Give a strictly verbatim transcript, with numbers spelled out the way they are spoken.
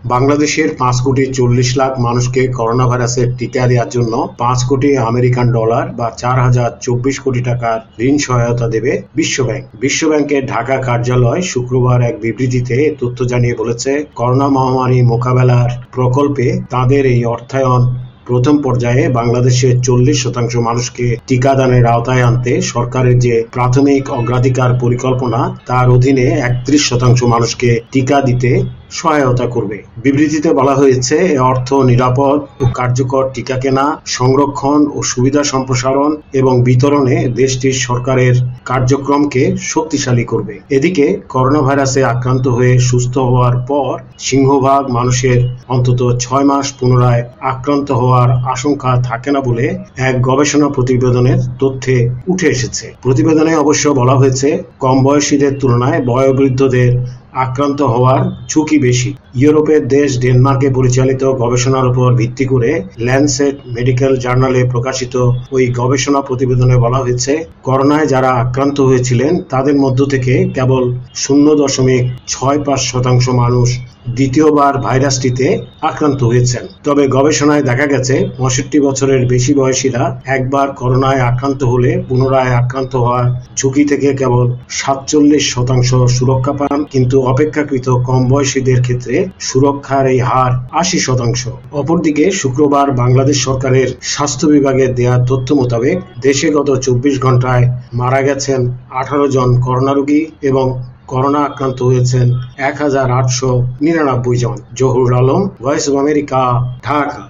বাংলাদেশের পাঁচ কোটি চল্লিশ লাখ মানুষকে করোনা ভাইরাসের টিকা দেওয়ার জন্য পাঁচ কোটি আমেরিকান ডলার বা চার হাজার চব্বিশ কোটি টাকার ঋণ সহায়তা দেবে বিশ্বব্যাংক। বিশ্বব্যাংকের ঢাকা কার্যালয় শুক্রবার এক বিবৃতিতে তথ্য জানিয়ে বলেছে, করোনা মহামারী মোকাবেলার প্রকল্পে তাদের এই অর্থায়ন প্রথম পর্যায়ে বাংলাদেশের চল্লিশ শতাংশ মানুষকে টিকাদানের আওতায় আনতে সরকারের যে প্রাথমিক অগ্রাধিকার পরিকল্পনা তার অধীনে একত্রিশ শতাংশ মানুষকে টিকা দিতে সহায়তা করবে। বিবৃতিতে বলা হয়েছে, এ অর্থ নিরাপদ ও কার্যকর টিকা কেনা, সংরক্ষণ ও সুবিধা সম্প্রসারণ এবং বিতরণে দেশটির সরকারের কার্যক্রমকে শক্তিশালী করবে। এদিকে করোনা ভাইরাসে আক্রান্ত হয়ে সুস্থ হওয়ার পর সিংহভাগ মানুষের অন্তত ছয় মাস পুনরায় আক্রান্ত হওয়ার আশঙ্কা থাকে না বলে এক গবেষণা প্রতিবেদনের তথ্যে উঠে এসেছে। প্রতিবেদনে অবশ্য বলা হয়েছে, কম বয়সীদের তুলনায় বয়োবৃদ্ধদের আক্রান্ত হওয়ার ঝুঁকি বেশি। ইউরোপের দেশ ডেনমার্কে পরিচালিত গবেষণার উপর ভিত্তি করে ল্যান্সেট মেডিকেল জার্নালে প্রকাশিত ওই গবেষণা প্রতিবেদনে বলা হয়েছে, করোনায় যারা আক্রান্ত হয়েছিলেন তাদের মধ্য থেকে কেবল শূন্য দশমিক ছয় পাঁচ শতাংশ মানুষ দ্বিতীয়বার ভাইরাসটিতে আক্রান্ত হয়েছেন। তবে গবেষণায় দেখা গেছে, পঁয়ষট্টি বছরের বেশি বয়সীরা একবার করোনায় আক্রান্ত হলে পুনরায় আক্রান্ত হওয়ার ঝুঁকি থেকে কেবল সাতচল্লিশ শতাংশ সুরক্ষা পান, কিন্তু অপেক্ষাকৃত কম বয়সীদের ক্ষেত্রে সুরক্ষার এই হার আশি শতাংশ। অপরদিকে শুক্রবার বাংলাদেশ সরকারের স্বাস্থ্য বিভাগের দেয়া তথ্য মোতাবেক দেশে গত চব্বিশ ঘন্টায় মারা গেছেন আঠারো জন করোনা রোগী এবং করোনা আক্রান্ত হয়েছেন এক হাজার আটশো নিরানব্বই জন। Zahurul Alam, Voice of America, Dhaka.